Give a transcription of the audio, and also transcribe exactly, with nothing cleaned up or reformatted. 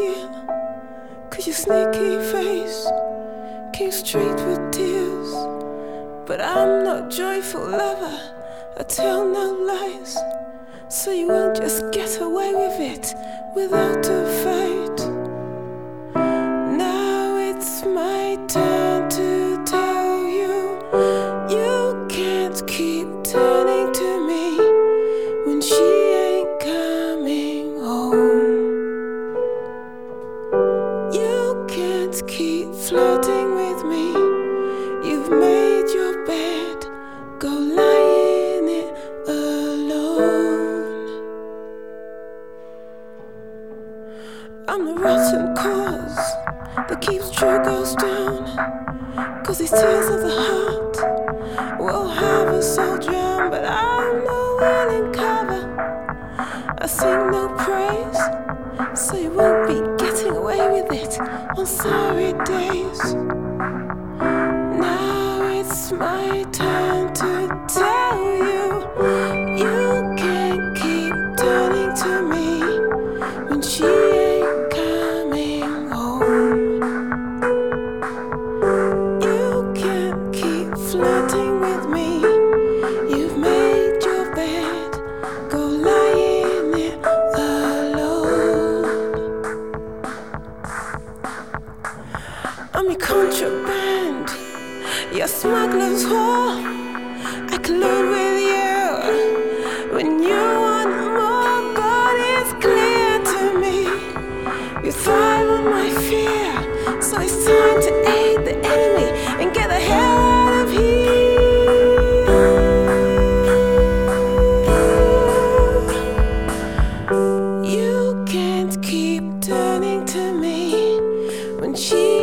Cause your sneaky face came straight with tears. But I'm not joyful lover, I tell no lies. So you won't just get away with it without a fight. Now it's my turn to tell you, you can't keep turning to me when she ain't coming home. You can't keep flirting with me. You've made your bed, go lie in it alone. I'm the rotten cause that keeps true girls down. Cause these tears of the heart will have us all drown. But I'm no willing cover, I sing no praise. So you won't be getting away with it on sorry days. Now it's my turn to tell you, you can't keep turning to me when she ain't coming home. You can't keep flirting with me. You've made your bed, go lie in it alone. I'm your contraband, your smuggler's whore. I collude with you when you want more, but it's clear to me you thrive on my fear. So it's time to aid the enemy and get the hell out of here. You can't keep turning to me when she